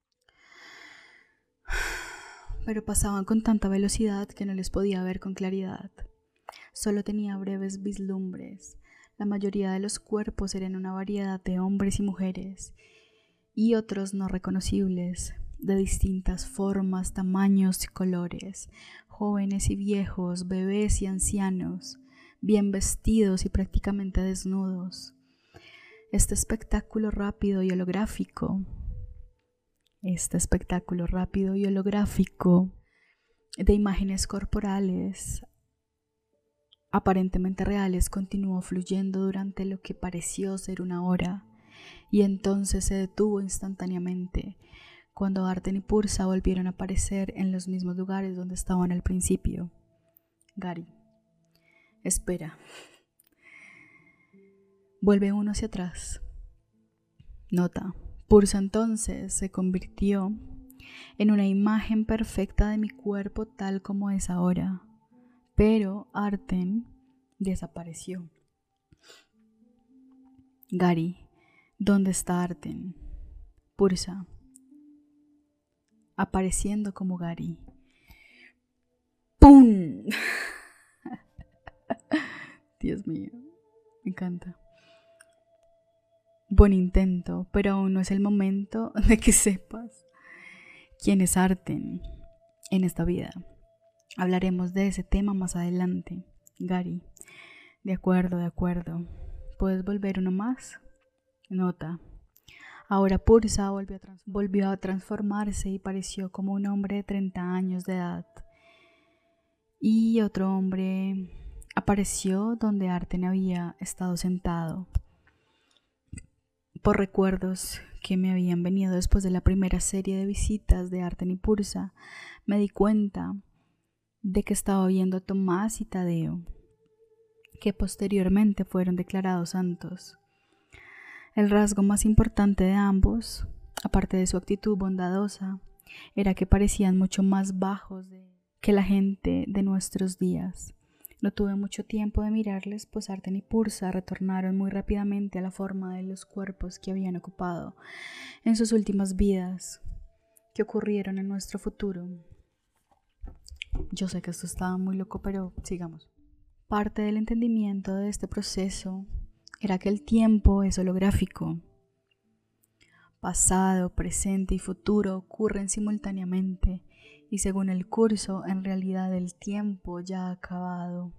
Pero pasaban con tanta velocidad que no les podía ver con claridad. Solo tenía breves vislumbres. La mayoría de los cuerpos eran una variedad de hombres y mujeres, y otros no reconocibles, de distintas formas, tamaños y colores, jóvenes y viejos, bebés y ancianos, bien vestidos y prácticamente desnudos. Este espectáculo rápido y holográfico, este espectáculo rápido y holográfico de imágenes corporales aparentemente reales continuó fluyendo durante lo que pareció ser una hora, y entonces se detuvo instantáneamente cuando Arten y Pursa volvieron a aparecer en los mismos lugares donde estaban al principio. Gary: espera. Vuelve uno hacia atrás. Nota: Pursa entonces se convirtió en una imagen perfecta de mi cuerpo tal como es ahora, pero Arten desapareció. Gary: ¿dónde está Arten? Pursa: apareciendo como Gary. ¡Pum! Dios mío, me encanta. Buen intento, pero aún no es el momento de que sepas quién es Arten en esta vida. Hablaremos de ese tema más adelante. Gary: de acuerdo, de acuerdo. ¿Puedes volver uno más? Nota: ahora Pursa volvió a, trans- volvió a transformarse y pareció como un hombre de treinta años de edad. Y otro hombre apareció donde Arten había estado sentado. Por recuerdos que me habían venido después de la primera serie de visitas de Arten y Pursa, me di cuenta de que estaba viendo a Tomás y Tadeo, que posteriormente fueron declarados santos. El rasgo más importante de ambos, aparte de su actitud bondadosa, era que parecían mucho más bajos de, que la gente de nuestros días. No tuve mucho tiempo de mirarles, pues Arten y Pursa retornaron muy rápidamente a la forma de los cuerpos que habían ocupado en sus últimas vidas, que ocurrieron en nuestro futuro. Yo sé que esto estaba muy loco, pero sigamos. Parte del entendimiento de este proceso era que el tiempo es holográfico. Pasado, presente y futuro ocurren simultáneamente, y según el curso, en realidad el tiempo ya ha acabado.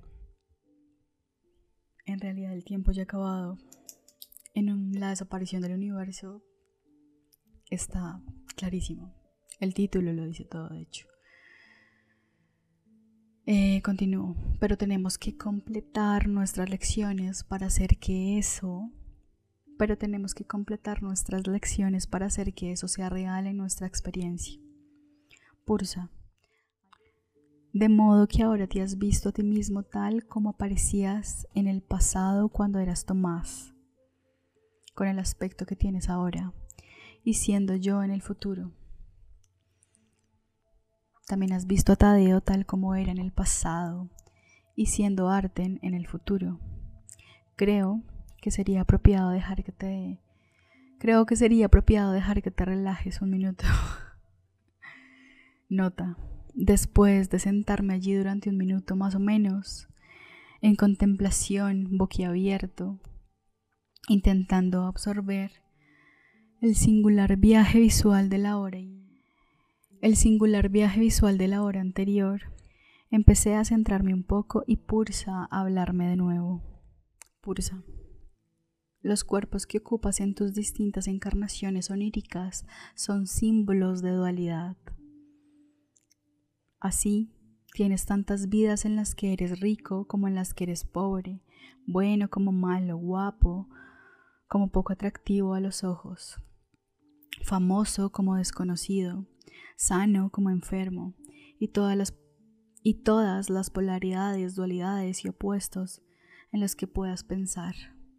En realidad el tiempo ya ha acabado. En un, la desaparición del universo está clarísimo. El título lo dice todo, de hecho. Eh, continúo, pero tenemos que completar nuestras lecciones para hacer que eso, pero tenemos que completar nuestras lecciones para hacer que eso sea real en nuestra experiencia. Pursa: de modo que ahora te has visto a ti mismo tal como aparecías en el pasado cuando eras Tomás, con el aspecto que tienes ahora, y siendo yo en el futuro. También has visto a Tadeo tal como era en el pasado, y siendo Arten en el futuro. Creo que sería apropiado dejar que te... Creo que sería apropiado dejar que te relajes un minuto. Nota: después de sentarme allí durante un minuto más o menos, en contemplación, boquiabierto, intentando absorber el singular viaje visual de la hora y el singular viaje visual de la hora anterior, empecé a centrarme un poco y Pursa a hablarme de nuevo. Pursa: los cuerpos que ocupas en tus distintas encarnaciones oníricas son símbolos de dualidad. Así, tienes tantas vidas en las que eres rico como en las que eres pobre, bueno como malo, guapo como poco atractivo a los ojos, famoso como desconocido, sano como enfermo, y todas las, y todas las polaridades, dualidades y opuestos en los que puedas pensar.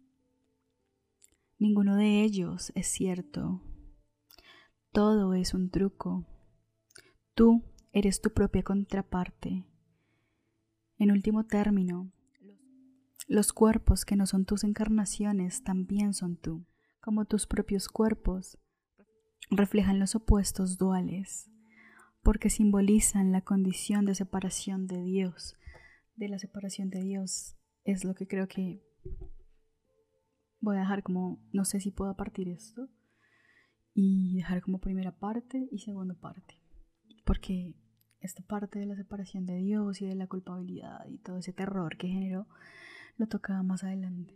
Ninguno de ellos es cierto. Todo es un truco. Tú eres tu propia contraparte. En último término, los cuerpos que no son tus encarnaciones también son tú, como tus propios cuerpos reflejan los opuestos duales, porque simbolizan la condición de separación de Dios. De la separación de Dios es lo que creo que voy a dejar como, no sé si puedo partir esto y dejar como primera parte y segunda parte, porque esta parte de la separación de Dios y de la culpabilidad y todo ese terror que generó lo tocaba más adelante.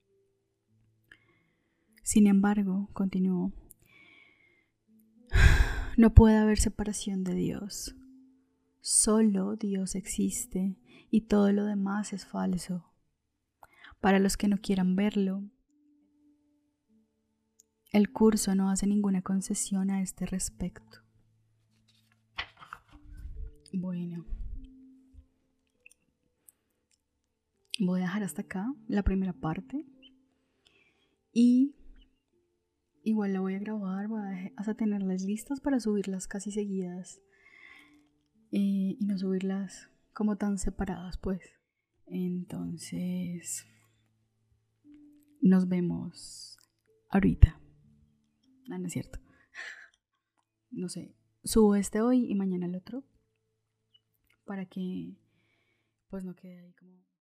Sin embargo, continuó, no puede haber separación de Dios. Solo Dios existe y todo lo demás es falso. Para los que no quieran verlo, el curso no hace ninguna concesión a este respecto. Bueno, voy a dejar hasta acá la primera parte y igual la voy a grabar, voy a hasta tenerlas listas para subirlas casi seguidas eh, y no subirlas como tan separadas, pues. Entonces, nos vemos ahorita. No, no es cierto. No sé, subo este hoy y mañana el otro para que pues no quede ahí como